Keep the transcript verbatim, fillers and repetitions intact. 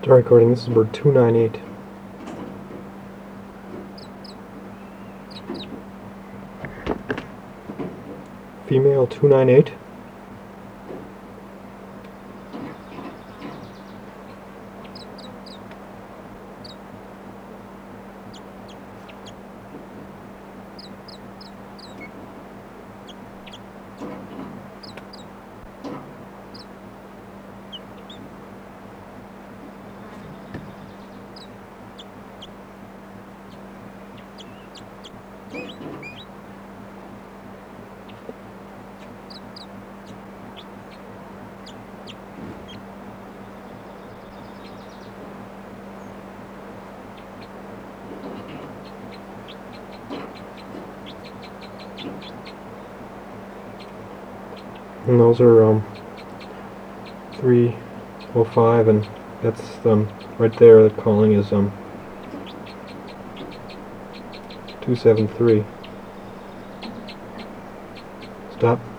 Start recording. This is bird two nine eight. Female two nine eight. And those are um, three oh five, and that's um, right there. The calling is um, two seven three. Stop.